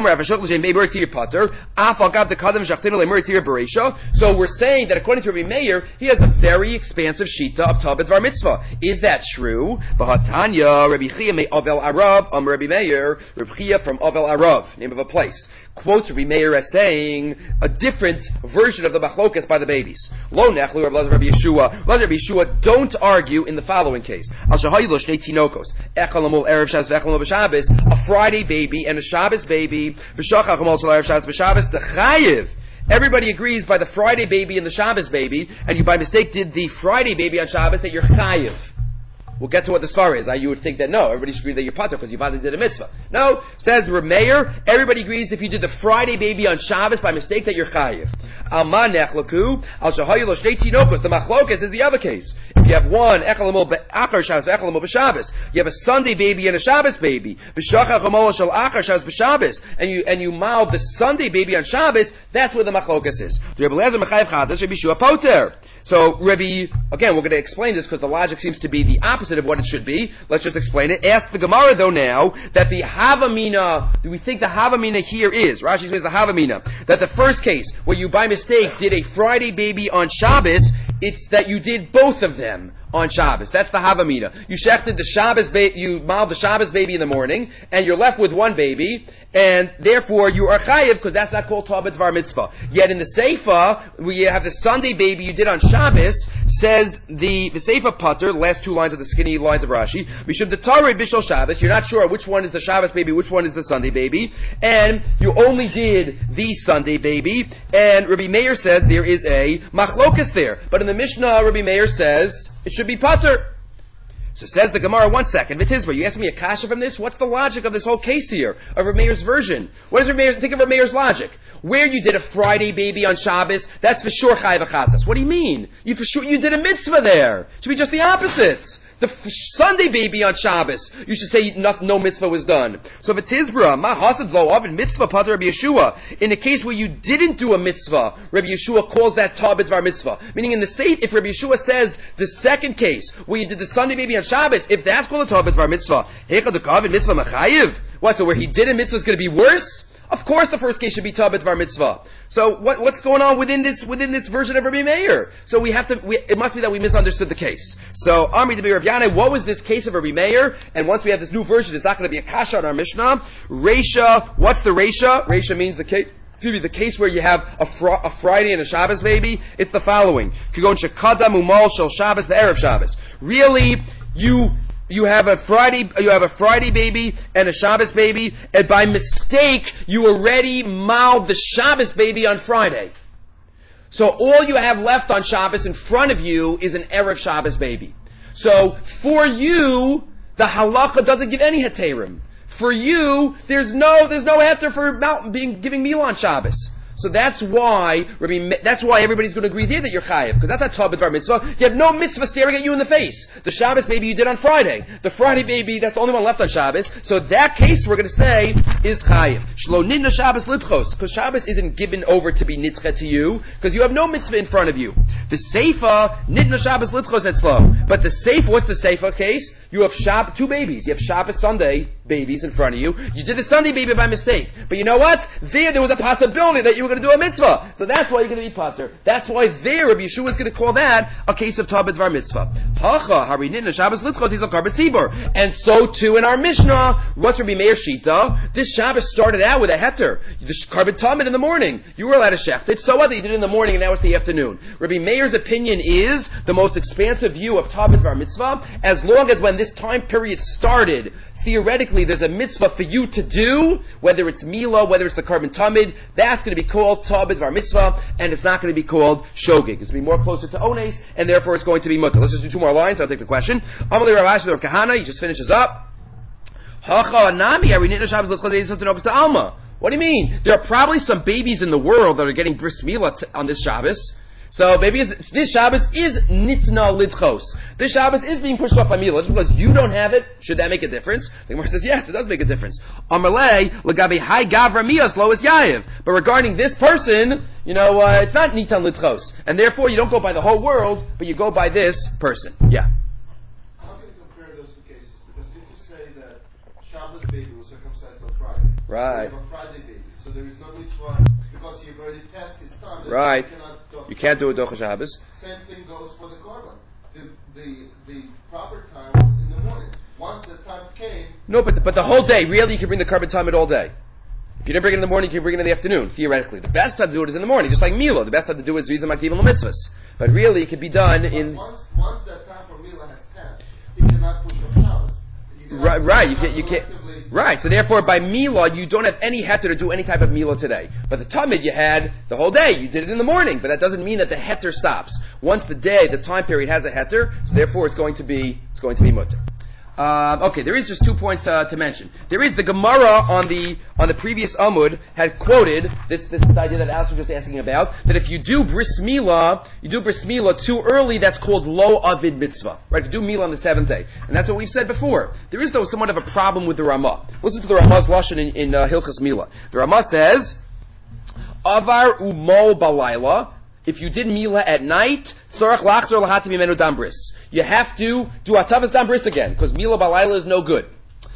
that according to Rabbi Meir, he has a very expansive shita of Tabed Var Mitzvah. Is that true? B'hatanya, Rabbi Chia me Avel Arav, Rabbi Meir, Rabbi Chia from Avel Arav, name of a place, quotes Rabbi Meir as saying a different version of the machlokas by the babies. Lo nechlu Rabbi Yeshua. Rabbi Yeshua don't argue in the following case. Al shahayu lo shnei tinokos, echal amol erev Shabbos v'echal amol b'Shabbos, a Friday baby and a Shabbos baby, v'shachach amol shel erev Shabbos b'Shabbos, the chayiv. Everybody agrees by the Friday baby and the Shabbos baby, and you by mistake did the Friday baby on Shabbos, that you're chayiv. We'll get to what the svara is. You would think that no, everybody should agree that you're pater because you finally did a mitzvah. No, says Reb Meir, everybody agrees if you did the Friday baby on Shabbos by mistake that you're chayiv. Alma nechlaku, al shahayu lo shnei tinokos, the machlokas is the other case. If you have one, echal amol be'achar Shabbos, echal amol b'Shabbos, you have a Sunday baby and a Shabbos baby, b'shachach amol shel achar Shabbos b'Shabbos, and you mouth the Sunday baby on Shabbos, that's where the machlokas is. Rabbi Eliezer mechayiv chadas, Rabbi Yeshua poter. So Rabbi, again, we're going to explain this because the logic seems to be the opposite of what it should be. Let's just explain it. Ask the Gemara though now that the Havamina, do we think the Havamina here is, Rashi says the Havamina, that the first case where you by mistake did a Friday baby on Shabbos, it's that you did both of them on Shabbos. That's the Havamina. You shechted the Shabbos you mouthed the Shabbos baby in the morning, and you're left with one baby, and therefore you are chayiv because that's not called Tabed Var Mitzvah. Yet in the Seifa, we have the Sunday baby you did on Shabbos, says the Seifa putter, the last two lines of the skinny lines of Rashi, Mishum Detarid Bishal Shabbos, you're not sure which one is the Shabbos baby, which one is the Sunday baby, and you only did the Sunday baby, and Rabbi Meir said there is a machlokas there. But in the Mishnah, Rabbi Meir says it should be putter. So says the Gemara, 1 second, V'tizba, you asked me a kasha from this? What's the logic of this whole case here, of Rabbi Meir's version? What does Rabbi Meir, think of Rabbi Meir's logic? Where you did a Friday baby on Shabbos, that's for sure chayiv achatas. What do you mean? You did a mitzvah there. It should be just the opposites. The Sunday baby on Shabbos, you should say no mitzvah was done. So v'tizbra, ma hasad lo oven mitzvah pater Rabbi Yeshua. In a case where you didn't do a mitzvah, Rabbi Yeshua calls that tabed var mitzvah. Meaning in the safe, if Rabbi Yeshua says the second case where you did the Sunday baby on Shabbos, if that's called a tabed var mitzvah, hecha dekaved mitzvah machayiv. What? So where he did a mitzvah is going to be worse? Of course, the first case should be tabed var mitzvah. So what's going on within this version of Rabbi Meir? So it must be that we misunderstood the case. So Amri Debi Rav Yanai, what was this case of Rabbi Meir? And once we have this new version, it's not going to be a kasha on our Mishnah. Reisha, what's the Reisha? Reisha means the case where you have a Friday and a Shabbos baby. It's the following: Kigon shekadam umal shel Shabbos ve'erev Shabbos. Really, you have a Friday baby and a Shabbos baby, and by mistake, you already mouthed the Shabbos baby on Friday. So all you have left on Shabbos in front of you is an Erev Shabbos baby. So for you, the halacha doesn't give any heterim. For you, there's no heter for giving meal on Shabbos. So that's why everybody's going to agree there that you're chayiv, because that's not tabed var mitzvah. You have no mitzvah staring at you in the face. The Shabbos baby you did on Friday. The Friday baby, that's the only one left on Shabbos. So that case we're going to say is chayiv. Shlo nidna Shabbos litchos, because Shabbos isn't given over to be nitzcha to you, because you have no mitzvah in front of you. The seifa nidna Shabbos litchos etzlo. But the seifa, what's the seifa case? You have two babies. You have Shabbos Sunday babies in front of you. You did the Sunday baby by mistake. But you know what? There was a possibility that you were going to do a mitzvah. So that's why you're going to be pater. That's why there Rabbi Yeshua is going to call that a case of tabed var mitzvah. Hacha harinina Shabbos litchos is a carbon tzibur. And so too in our Mishnah, what's Rabbi Meir shita? This Shabbos started out with a heter. The carbon tamid in the morning. You were allowed to shecht it. So what? You did it in the morning and that was the afternoon. Rabbi Meir's opinion is the most expansive view of tabed var mitzvah, as long as when this time period started, theoretically there's a mitzvah for you to do, whether it's Mila, whether it's the carbon tamid, that's going to be called tabed var mitzvah, and it's not going to be called shogig. It's going to be more closer to ones, and therefore it's going to be mutter. Let's just do two more lines, I'll take the question. Amalei Rav Ashi Rav Kahana, he just finishes up. Hacha anami arinina Shabbos l'chadei to Alma. What do you mean? There are probably some babies in the world that are getting bris milah on this Shabbos. So maybe this Shabbos is nitna lidchos. This Shabbos is being pushed off by Mila. Just because you don't have it, should that make a difference? The Gemara says, yes, it does make a difference. Amalei, legabi hai gavra miyas lo is yayev. But regarding this person, it's not nitan lidchos. And therefore you don't go by the whole world, but you go by this person. Yeah. How can you compare those two cases? Because if you say that Shabbos baby was circumcised on Friday. Right. You have a Friday baby. So there is no mitzvah because you've already passed his time. Right. You can't do a Docha Shabbos. Same thing goes for the Korban. The proper time was in the morning. Once the time came... No, but the whole day, really, you can bring the Korban Tamid all day. If you didn't bring it in the morning, you can bring it in the afternoon, theoretically. The best time to do it is in the morning, just like Mila. The best time to do it is Visa Makivim Mitzvahs. But really, it can be done in... Once that time for Mila has passed, you cannot push off Shabbos. Right, you can't. Right, so therefore by Mila, you don't have any heter to do any type of Mila today. But the Tamid you had the whole day, you did it in the morning, but that doesn't mean that the heter stops. Once the time period has a heter, so therefore it's going to be mutter. Okay, there is just 2 points to mention. There is the Gemara on the previous Amud had quoted this idea that Alex was just asking about, that if you do bris milah too early, that's called lo avid mitzvah. Right? To do milah on the 7th day. And that's what we've said before. There is though somewhat of a problem with the Ramah. Listen to the Ramah's lashon in Hilchas Milah. The Ramah says, Avar umo balayla. If you did Mila at night, you have to do Atavas Dambris again, because Mila Balayla is no good.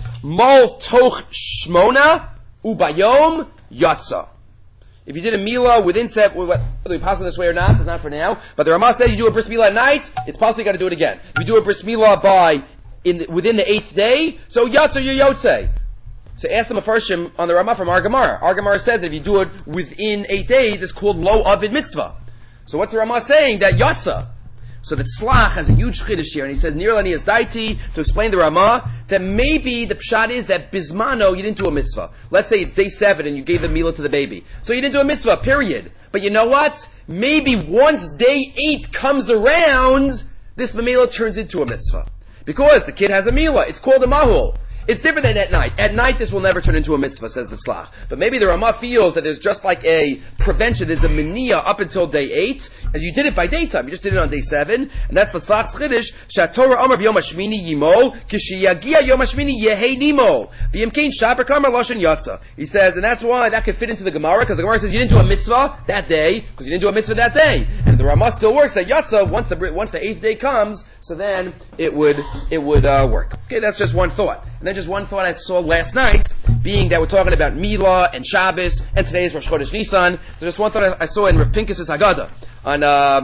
Mol toch shmona ubayom yatsa. If you did a Mila within seven, whether we pass it this way or not, it's not for now, but the Ramah says you do a Bris Mila at night, it's possible you got to do it again. If you do a Bris Mila within the 8th day, so yatsa you yotzei. So ask them a farshim on the Ramah from Ar Gemara. Ar Gemara said that if you do it within 8 days, it's called lo avid mitzvah. So what's the Ramah saying? That Yatsa. So the Tzlach has a huge chiddush here, and he says, Nirlani is daiti, to explain the Ramah, that maybe the pshat is that Bismano, you didn't do a mitzvah. Let's say it's day 7 and you gave the Mila to the baby. So you didn't do a mitzvah, period. But you know what? Maybe once day 8 comes around, this Mamela turns into a mitzvah. Because the kid has a Mila. It's called a Mahul. It's different than at night. At night, this will never turn into a mitzvah, says the Tzlach. But maybe the Ramah feels that there's just like a prevention, there's a mania up until day 8, as you did it by daytime. You just did it on day 7, and that's the Tzlach's chiddush, Shatorah Amar b'yom hashmini yimol, kishiyagia yom hashmini yehei nimol, v'yimkein shaper kamar lashon yatsa. He says, and that's why that could fit into the Gemara, because the Gemara says you didn't do a mitzvah that day, because you didn't do a mitzvah that day. And the Ramah still works that yatsa, once the 8th day comes, so then it would work. Okay, that's just one thought. And then just one thought I saw last night, being that we're talking about Mila and Shabbos, and today is Rosh Chodesh Nisan. So just one thought I saw in Rav Pinkus's Haggadah on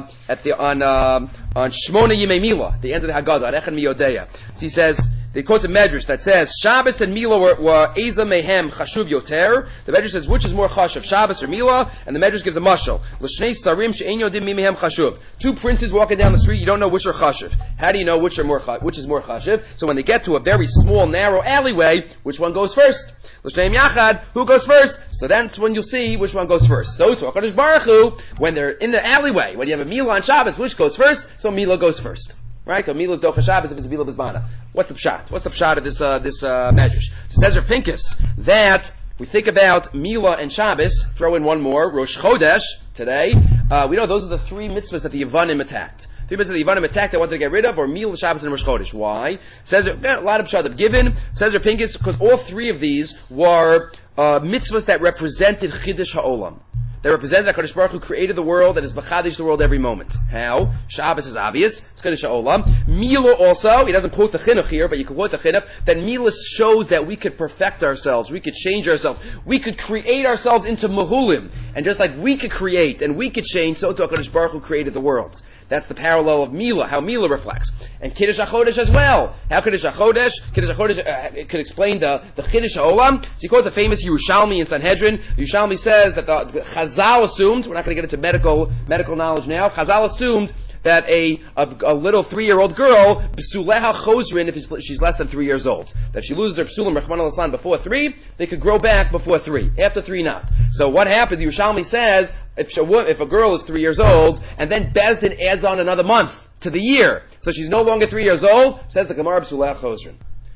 Shmona Yimei Mila, the end of the Haggadah, on Echen Miyodeya. So he says, they quote a Medrash that says Shabbos and Mila were Eza Mehem Chashuv Yoter. The Medrash says which is more Chashuv, Shabbos or Mila? And the Medrash gives a mashal. L'shnei Sarim she'ein yodim mi mehem Chashuv. 2 princes walking down the street, you don't know which are Chashuv. How do you know which is more Chashuv? So when they get to a very small, narrow alleyway, which one goes first? L'shneim Yachad, who goes first? So that's when you'll see which one goes first. So to HaKadosh Baruch Hu, when they're in the alleyway, when you have a Mila on Shabbos, which goes first? So Mila goes first. Right? Because Mila's Docha Shabbos if it's Mila Bizmana. What's the pshat? What's the pshat of this Medrash? So says Rav Pinkus that we think about Mila and Shabbos, throw in one more, Rosh Chodesh, today. We know those are the 3 mitzvahs that the Yevanim attacked. 3 mitzvahs that the Yevanim attacked they wanted to get rid of, or Mila, Shabbos, and Rosh Chodesh. Why? Says a lot of pshat have given. Says Rav Pinkus, because all 3 of these were mitzvahs that represented Chiddush HaOlam. They represent that HaKadosh Baruch Hu created the world and is b'chadish the world every moment. How? Shabbos is obvious. It's Chiddush HaOlam. Mila also, he doesn't quote the Chinuch here, but you can quote the Chinuch, that Mila shows that we could perfect ourselves, we could change ourselves, we could create ourselves into Mahulim. And just like we could create and we could change, so too HaKadosh Baruch Hu created the world. That's the parallel of Mila, how Mila reflects. And Kiddush HaChodesh as well. How Kiddush HaChodesh could explain the Kiddush HaOlam. So he quotes the famous Yerushalmi in Sanhedrin. Yerushalmi says that the Chazal assumed, we're not going to get into medical knowledge now, Chazal assumed that a little 3-year-old girl, B'suleha Chosrin, if she's less than 3 years old, that she loses her Psulim, Rachmana Litzlan, before 3, they could grow back before 3. After 3, not. So what happened, the Yerushalmi says, if a girl is 3 years old, and then Bezdin adds on another month to the year, so she's no longer 3 years old, says the Gemara B'suleha Chosrin.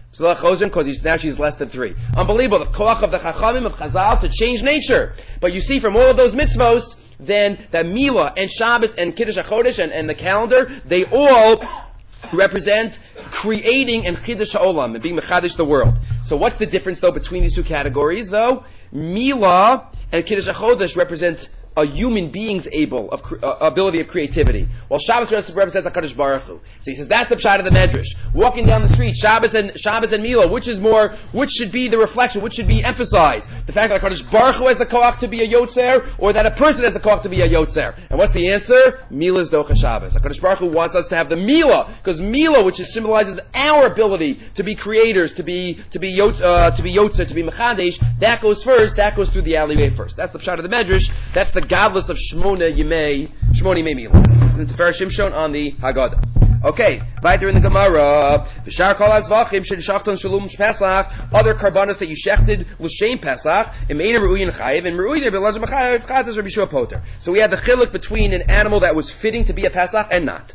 Salah Chosren, because now she's less than 3. Unbelievable. The koach of the Chachamim of Chazal to change nature. But you see from all of those mitzvos, then that Milah and Shabbos and Kiddush HaChodesh and the calendar, they all represent creating and Chiddush HaOlam, and being Mechadish the world. So what's the difference though between these two categories though? Milah and Kiddush HaChodesh represent a human being's ability of creativity, while Shabbos represents HaKadosh Baruch Hu. So he says that's the pshat of the Medrash. Walking down the street, Shabbos and Milah, which should be the reflection, which should be emphasized? The fact that HaKadosh Baruch Hu has the koach to be a yotzer, or that a person has the koach to be a yotzer? And what's the answer? Milah is docha Shabbos. HaKadosh Baruch Hu wants us to have the Milah, because Milah, which symbolizes our ability to be creators, to be yotzer, to be mechadesh, that goes first. That goes through the alleyway first. That's the pshat of the Medrash. That's the godless of Shmona Yimei Milah. The Tifer Shimshon on the Haggadah. Okay, weiter in the Gemara. V'shar kol hazvachim sheshachton shalom Pesach. Other karbanos that you shechted l'shem Pesach. Imeinim ru'uyin chayiv and ru'uyin v'lazim chayiv chatas Rabbi Yeshua Poter. So we had the chiluk between an animal that was fitting to be a Pesach and not.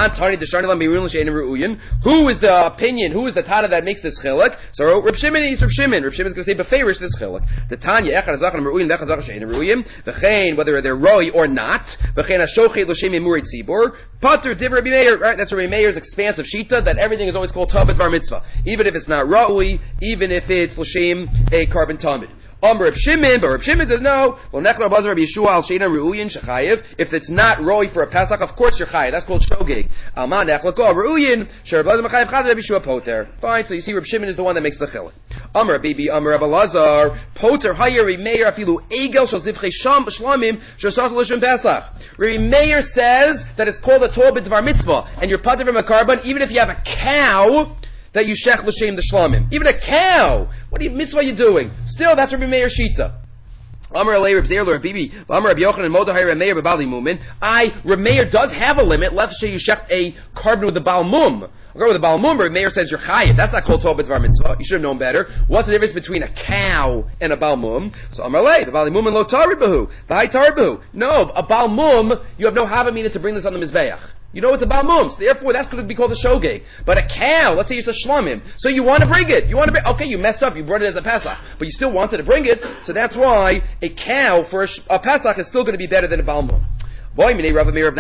Who is the opinion? Who is the Tana that makes this chiluk? So Reb Shimon is Reb Shimon. Reb Shimon is going to say beferish this chiluk. The Tanya echad hazachon meruyin v'echad hazachon she'enim ru'yim v'chein whether they're roi or not v'chein hashochet l'shem emurit tzibur pater div Rabbi Meir. Right, that's Rabbi Meir's expansive shita that everything is always called tav b'dvar mitzvah, even if it's not roi, even if it's l'shem a carbon tamid. Reb Shimon, but Reb Shimon says no. Well, nechlar bazar Rabbi Yeshua al sheina ru'uyin shechayev. If it's not roi for a Pesach, of course you're chayev. That's called shogeg. Alman nechlar kol ru'uyin sher bazar mechayev chad Rabbi Yeshua Poter. Fine. So you see, Reb Shimon is the one that makes the chiluk. Amar Bibi, Amar Rabbi Lazar, Poter hayer Rabbi Meir afilu egel shel zivchei sham shlamim shesach l'shem Pesach. Rabbi Meir says that it's called a Torah b'dvar mitzvah, and you're pater from a carbon even if you have a cow that you shech l'shem the shlamim. Even a cow. What mitzvah are you doing? Still, that's Rabbi Meir Shita. Amar Alei Reb Zeir Reb Bibi, Amar Reb Yochanan Modahai Reb Meir B'Bali Mumin. Reb Meir does have a limit. Let's say you shech a carbon with a Baal Mum. I'll go with the Baal Mum, Reb Meir says you're chayiv. That's not called Torah b'dvar mitzvah. You should have known better. What's the difference between a cow and a Baal Mum? So Amar Alei, B'Bali Mumin lo tarid b'hu, v'hai tarid b'hu. No, a Baal Mum, you have no havamina to bring this on the Mizbeach. You know it's a Baal Mum, so therefore that's going to be called a shogeg. But a cow, let's say it's a shlamim, so you want to bring it. Okay, you messed up, you brought it as a Pesach, but you still wanted to bring it, so that's why a cow for a Pesach is still going to be better than a Baal Mum. What would Rabbi Meir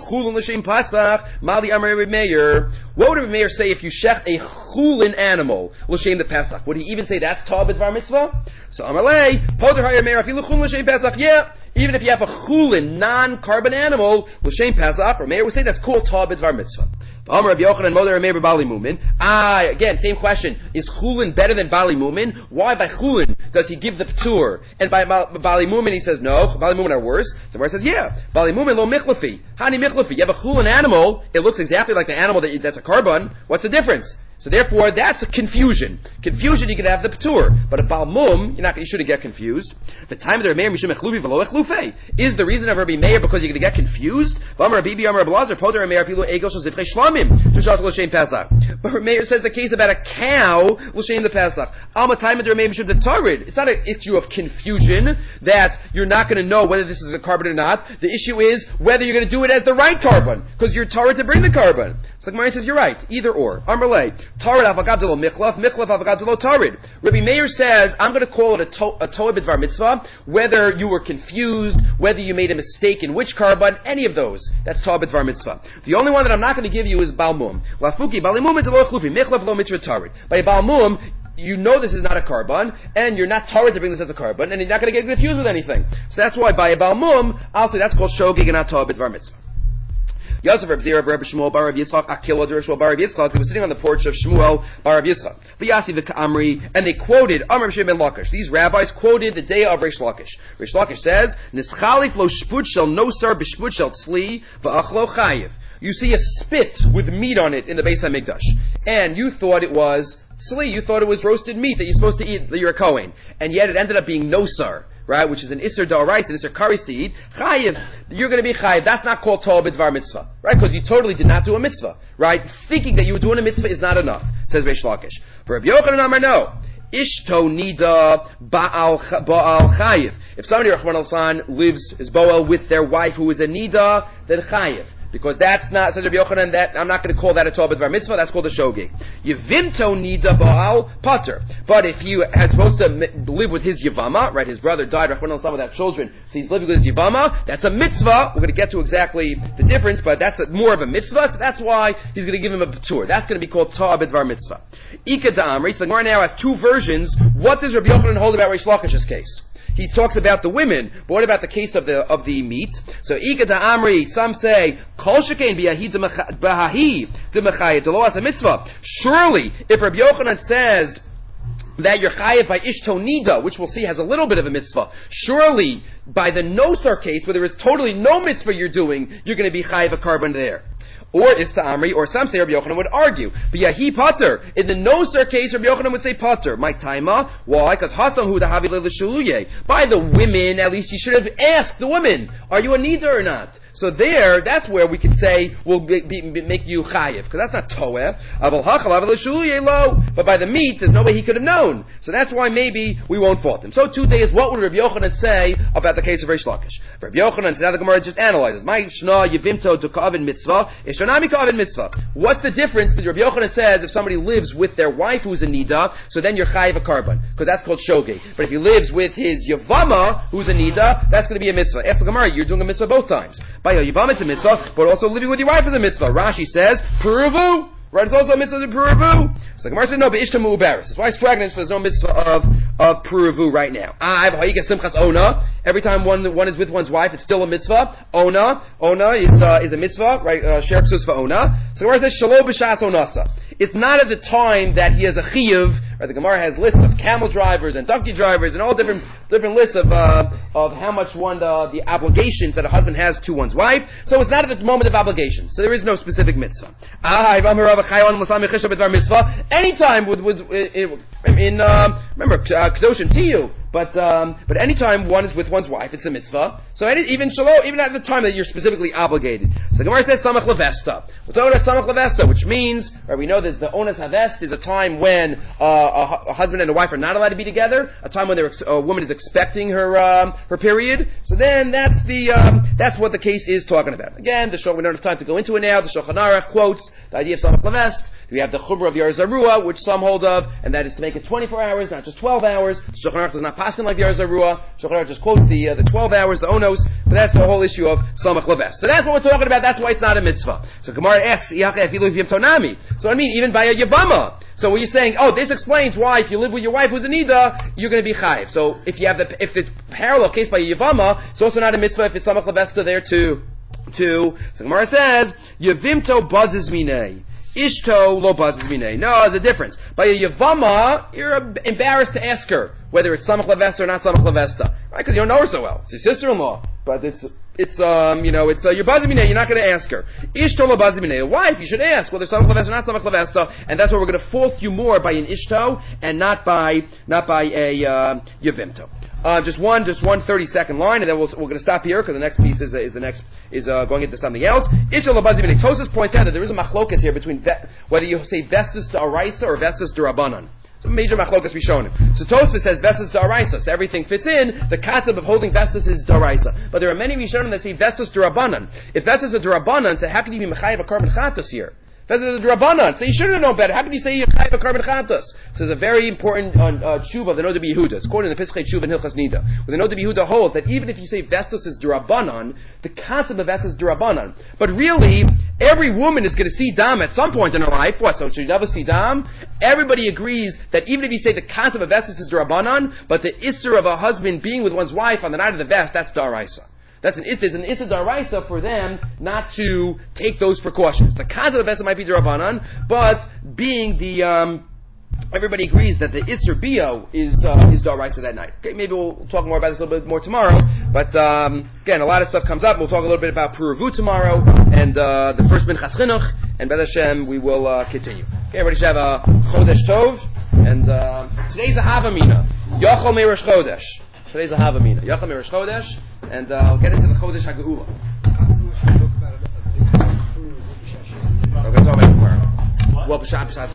say if you shech a chulin animal l'shem the Pesach? Would he even say that's Torah b'dvar mitzvah? So Amalei, Poter hayer Meir afilu chulin l'shem Pesach. Yeah. Even if you have a chulin, non-carbon animal, l'shem Pesach, or Meir would say that's called Torah b'dvar mitzvah. Again, same question. Is chulin better than Bali Mumin? Why by chulin does he give the p'tur? And by Bali Mumin he says no, Bali Mumin are worse. So Mar says, yeah, Bali Mumin lo michlafi. Hani michlafi. You have a chulin animal, it looks exactly like the animal that's a carbon. What's the difference? So therefore, that's a confusion. Confusion, you can have the p'tur. But a Baal Mum, you shouldn't get confused. The time of the Rabbi Meir mishum echlufi v'lo echlufei. Is the reason of Rabbi Meir because you're going to get confused? But Rabbi Meir says the case about a cow l'shem the Pesach. Alma time of the Rabbi Meir mishum the tarid. It's not an issue of confusion that you're not going to know whether this is a carbon or not. The issue is whether you're going to do it as the right carbon because you're tarid to bring the carbon. So the Gemara says you're right, either or. Amarlei. Tarid avagad lo michlaf avagad lo tarid. Rabbi Meir says, I'm going to call it a Torah b'dvar mitzvah, whether you were confused, whether you made a mistake in which carbon, any of those. That's Torah b'dvar mitzvah. The only one that I'm not going to give you is Baal Mum. Lafuki, Baal Mum lo chlufi, michlaf lo mitzvah tarid. By Baal Mum, you know this is not a carbon, and you're not Torah to bring this as a carbon, and you're not going to get confused with anything. So that's why by a Baal Mum, I'll say that's called shogeg and not Torah b'dvar mitzvah. Yosef Reb Zera Reb Shmuel Bar Reb Yitzchak Akil Reb Shmuel Bar Reb Yitzchak. He was sitting on the porch of Shmuel Bar Reb Yitzchak. V'yasi v'ka'amri, and they quoted Amr Shimon ben Lakish. These rabbis quoted the day of Reish Lakish. Reish Lakish says, "Nischalif lo shput shel nosar b'shput shel tzli v'achlo chayiv." You see a spit with meat on it in the Beis Hamikdash, and you thought it was tzli. You thought it was roasted meat that you're supposed to eat. That you're a kohen, and yet it ended up being nosar. Right, which is an Isser Da'oraisa, an Isser Karis to eat, Chayiv, you're going to be Chayiv. That's not called Torah b'dvar mitzvah. Right, because you totally did not do a mitzvah. Right, thinking that you were doing a mitzvah is not enough, says Reish Lakish. For Rabbi Yochanan Amar, no. Ishto nida ba'al chayiv. If somebody, Rachman al-San, is boel with their wife who is a nida, then chayiv. because that's not, says Rabbi Yochanan, that I'm not going to call that a Torah b'dvar mitzvah, that's called a shogeg. Yevimto nida baal pater. But if you are supposed to live with his yavama, right, his brother died, Rachmana litzlan, without children, so he's living with his yavama, that's a mitzvah. We're going to get to exactly the difference, but that's more of a mitzvah, so that's why he's going to give him a patur. That's going to be called Torah b'dvar mitzvah. Ika da'amri, so the Gemara now has two versions. What does Rabbi Yochanan hold about Reish Lakish's case? He talks about the women, but what about the case of the meat? So Ika da'amri, some say, Kol shekain b'yahi d'mechayet d'lo as a mitzvah. Surely, if Rabbi Yochanan says that you're chayiv by ishto nida, which we'll see has a little bit of a mitzvah, surely by the nosar case, where there is totally no mitzvah you're doing, you're going to be chayiv a carbon there. Or Ista Amri, or some say Rabbi Yochanan would argue. V'yahi pater. In the noser case, Rabbi Yochanan would say pater. My taima. Why? Because Hasan hu dahavi le'l'shuluye. By the women, at least you should have asked the women, are you a nida or not? So there, that's where we could say, we'll make you chayiv. Because that's not toeh. Aval hachal aval le'shuluye lo. But by the meat, there's no way he could have known. So that's why maybe we won't fault him. So today is what would Rabbi Yochanan say about the case of Reish Lakish? Rabbi Yochanan, so now the Gemara just analyzes. My shna yivimto dukav mitzvah. What's the difference that Rabbi Yochanan says if somebody lives with their wife who's a nida, so then you're chayiv a carbon, because that's called shogeg. But if he lives with his yavama who's a nida, that's going to be a mitzvah. Ask the Gemara, you're doing a mitzvah both times. By your yavama it's a mitzvah, but also living with your wife is a mitzvah. Rashi says, Puruvu. Right, it's also a mitzvah of Puruvu. So the Gemara says, no, but Ishta Mu'ubaris. That's why he's pregnant, so there's no mitzvah of Puruvu right now. Every time one is with one's wife, it's still a mitzvah. Ona is a mitzvah, right? Sher ksus va'ona. So the Gemara says, Shalom b'shas onasa. It's not at the time that he has a chiyuv, right? The Gemara has lists of camel drivers and donkey drivers and all different lists of how much the obligations that a husband has to one's wife. So it's not at the moment of obligation. So there is no specific mitzvah. Anytime remember Kadosh and Tiyu, but anytime one is with one's wife, it's a mitzvah. So even at the time that you're specifically obligated. So the Gemara says Samach Levesta. We're talking about Samach Levesta, which means, right, we know there's the Onas Havest is a time when a husband and a wife are not allowed to be together, a time when a woman is expecting her period. So then that's what the case is talking about. Again, we don't have time to go into it now. The Shulchan Aruch quotes the idea of Samach Levest. We have the Chubra of Yar Zarua, which some hold of, and that is to make it 24 hours, not just 12 hours. Shulchan Aruch does not paskin like Yar Zarua. Shulchan Aruch just quotes the 12 hours, the Onos, but that's the whole issue of Samach Levest. So that's what we're talking about. That's why it's not a mitzvah. So Gemara asks, so I mean, even by a Yavama. So what you're saying, this explains why if you live with your wife who's a nida, you're going to be chayiv. So if it's parallel case by a Yavama, it's also not a mitzvah if it's Samach Levesta there too. So Gemara says, Yavimto buzzes minei. Ishto lo buzzes minei. No, there's a difference. By a Yavama, you're embarrassed to ask her whether it's Samach Levesta or not Samach Levesta. Right? Because you don't know her so well. It's your sister-in-law. But it's your buzzing minei, you're not going to ask her. Ishto lo buzzing minei. A wife, you should ask whether Samach Levesta or not Samach Levesta, and that's why we're going to fault you more by an Ishto and not by a Yavimto. Just one 30-second line, and then we're going to stop here because the next piece is going into something else. Tosas points out that there is a machlokas here between whether you say vestus d'oraisa or vestus d'rabanan. It's a major machlokas Rishonim. So Tosfos says vestus d'oraisa, so everything fits in. The concept of holding vestus is d'oraisa, but there are many Rishonim that say vestus d'rabanan. If vestus is d'rabanan, so how can you be mechayev a carbon chatas here? That's a drabanan. So you should have known better. How can you say you have a carbon chatas? So there's a very important tshuva, the Noda B'Yehuda. It's quoted in the Pischei Tshuva in Hilchas Nida. Where the Noda B'Yehuda holds that even if you say vestus is drabanan, the concept of vestus is drabanan. But really, every woman is going to see dam at some point in her life. What? So should you never see dam? Everybody agrees that even if you say the concept of vestus is drabanan, but the isser of a husband being with one's wife on the night of the vest, that's daraisa. There's an issa daraisa for them not to take those precautions. The concept of vessel might be darabanan, but being the everybody agrees that the isser bio is daraisa that night. Okay, maybe we'll talk more about this a little bit more tomorrow. But again, a lot of stuff comes up. We'll talk a little bit about Puruvu tomorrow and the first Minchas Chinuch, and B'ez Hashem we will continue. Okay, everybody should have a Chodesh Tov, and today's a Havamina. Yochel Me'Rosh Chodesh. Today's a Havamina. Yochel Me'Rosh Chodesh. And I'll get into the Chodesh HaGeula. We're going to talk about it tomorrow. Well,